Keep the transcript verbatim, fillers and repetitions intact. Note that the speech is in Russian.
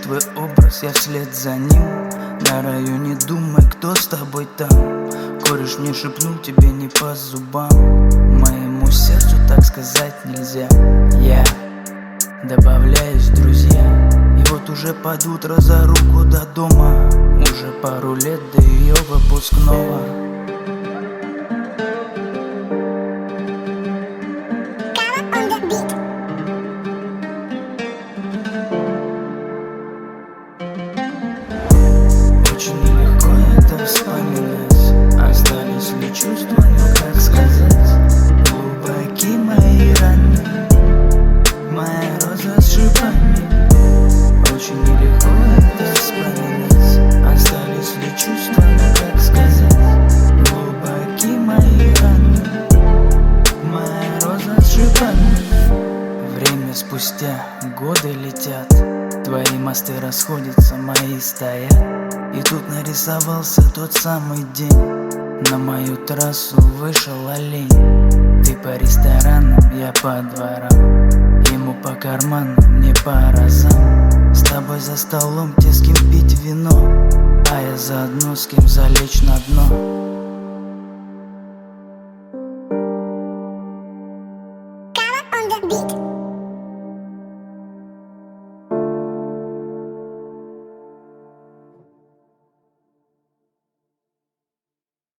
твой образ, я вслед за ним. На районе думай, кто с тобой там. Кореш мне шепнул, тебе не по зубам. Моему сердцу так сказать нельзя. Я добавляюсь в друзья. И вот уже под утро за руку до дома. Уже пару лет до ее выпускного. Очень легко это вспоминать. Остались ли чувства, но как сказать? Глубоки мои раны, моя роза с шипами. Очень нелегко это вспоминать. Остались ли чувства, но как сказать? Глубоки мои раны, моя роза с шипами. Время спустя, годы летят. Твои мосты расходятся, мои стоят. И тут нарисовался тот самый день. На мою трассу вышел олень. Ты по ресторанам, я по дворам. Ему по карманам, мне по разам. С тобой за столом, те с кем пить вино, а я заодно с кем залечь на дно. On the beat.